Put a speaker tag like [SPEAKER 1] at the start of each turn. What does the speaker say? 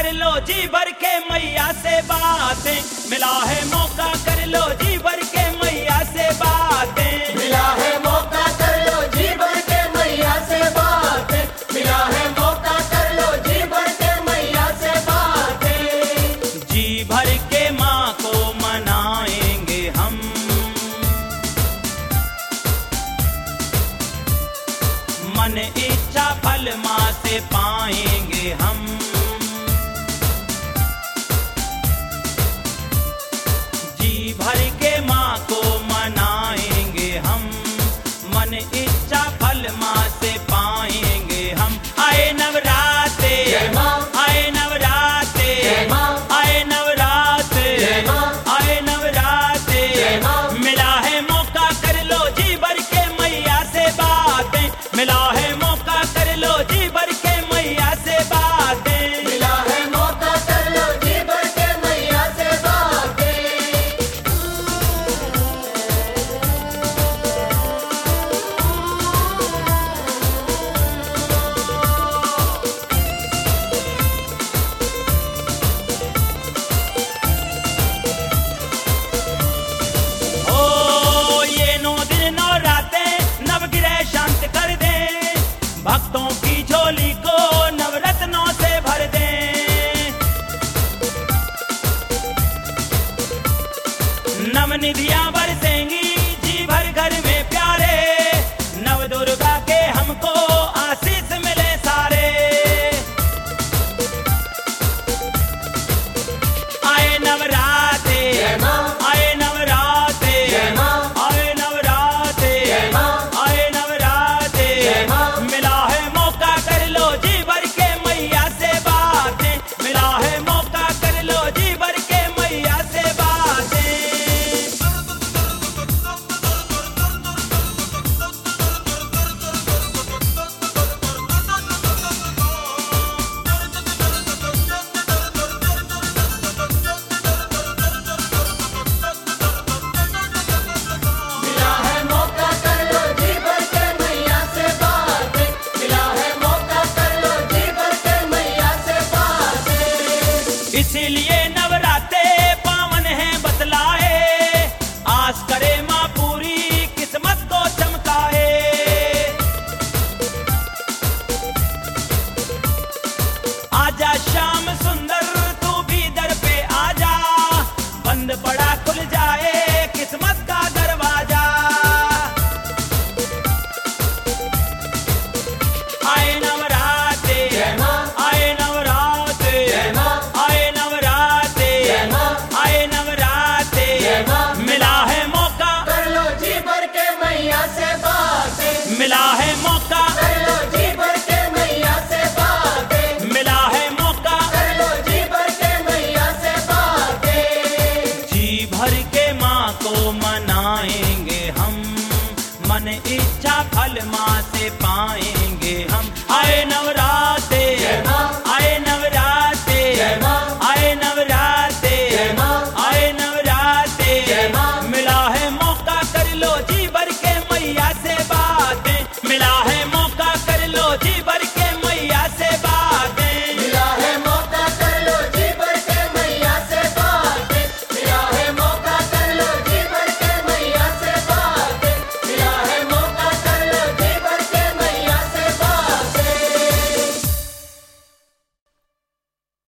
[SPEAKER 1] कर लो जी भर के मैया से बातें, मिला है मौका कर लो जी भर के मैया से बातें,
[SPEAKER 2] मिला है मौका कर लो जी भर के मैया से बातें, मिला है मौका कर लो जी भर के मैया से बातें।
[SPEAKER 1] जी भर के माँ को मनाएंगे हम, मन इच्छा फल माँ से पाएंगे हम। जी भर के माँ को मनाएंगे हम, मन इच्छा फल माँ से पाएंगे हम। आए नवराते,
[SPEAKER 2] जय माँ,
[SPEAKER 1] आए नवराते,
[SPEAKER 2] जय माँ,
[SPEAKER 1] आए नवराते,
[SPEAKER 2] जय माँ,
[SPEAKER 1] आए नवराते,
[SPEAKER 2] जय माँ।
[SPEAKER 1] मिला है मौका कर लो जी भर के मैया से बातें, मिला है मौका कर लो जी भर के मैया से बातें,
[SPEAKER 2] मिला है मौका कर लो जी भर के मैया से बातें।
[SPEAKER 1] ओ ये 9 दिन 9 रातें नवग्रह शांत कर दे, भक्तों की झोली को नवरत्नों से भर दे। नवनिधियां बरसेंगी जी भर घर में प्यारे, नव दुर्गा के हमको आशीष मिले सारे। आए नवराते,
[SPEAKER 2] जय माँ,
[SPEAKER 1] आए नवराते,
[SPEAKER 2] जय माँ,
[SPEAKER 1] आए नवराते,
[SPEAKER 2] जय माँ,
[SPEAKER 1] आए नवराते,
[SPEAKER 2] जय माँ।
[SPEAKER 1] मिला है मौका कर लो जी भर के मैया से बातें, मिला है मौका कर लो जी भर के मैया से बातें।
[SPEAKER 2] मिला है मौका कर लो जी भर के मैया से बातें, मिला है मौका कर लो जी भर के मैया से बातें।
[SPEAKER 1] इसीलिए नवराते पावन है बतलाए, आस करे माँ पूरी किस्मत को चमकाए। आजा श्याम सुंदर तू भी दर पे आजा, बंद पड़ा खुल जाए किस्मत का दरवाजा। आए नवराते,
[SPEAKER 2] जय माँ,
[SPEAKER 1] आए नवराते,
[SPEAKER 2] जय माँ,
[SPEAKER 1] आए नवराते,
[SPEAKER 2] जय माँ,
[SPEAKER 1] आए नवराते,
[SPEAKER 2] जय माँ।
[SPEAKER 1] मिला है मौका,
[SPEAKER 2] कर लो जी भर के मैया से बातें,
[SPEAKER 1] मिला है मौका,
[SPEAKER 2] कर लो जी भर के मैया से बातें,
[SPEAKER 1] मिला है मौका,
[SPEAKER 2] कर लो जी भर के मैया से बातें।
[SPEAKER 1] जी भर के माँ को मनाएंगे हम, मन इच्छा फल